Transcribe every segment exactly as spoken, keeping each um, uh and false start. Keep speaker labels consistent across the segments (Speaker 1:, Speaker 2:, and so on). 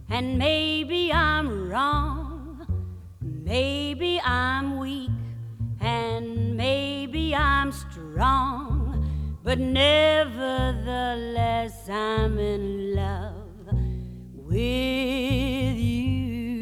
Speaker 1: And maybe I'm wrong, maybe I'm weak, and maybe I'm strong, but nevertheless I'm in love with you.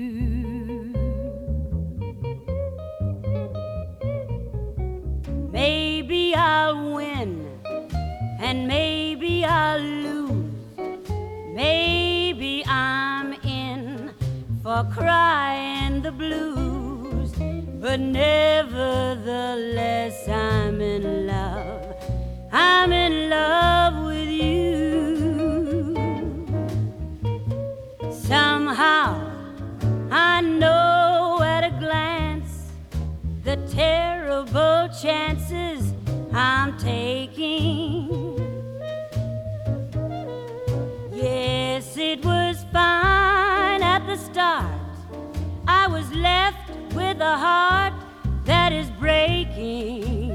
Speaker 1: Maybe I'll win, and maybe I'll lose, maybe I'm in for crying the blues, but nevertheless I'm in love, I'm in love with you. Somehow I know at a glance the terrible chances I'm taking. Yes, it was fine at the start. I was left with a heart that is breaking.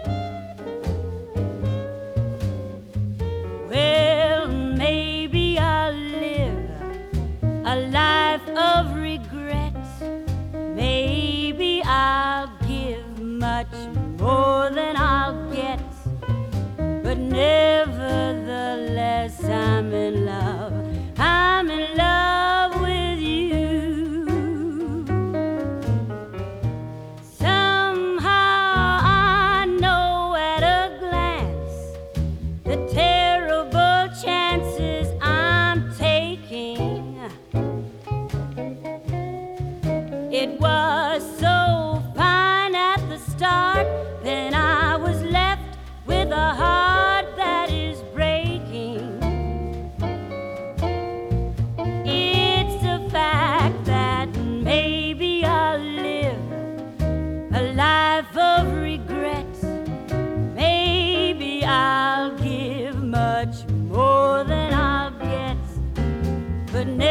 Speaker 1: Well, maybe I'll live a life of regret. Maybe I'll give much more than I'll get, but nevertheless I'm in love, I'm in love with you. Somehow I know at a glance the terrible chances I'm taking. It was so fine at the start, then I was left with a heart that is breaking. It's a fact that maybe I'll live a life of regret. Maybe I'll give much more than I'll get, but never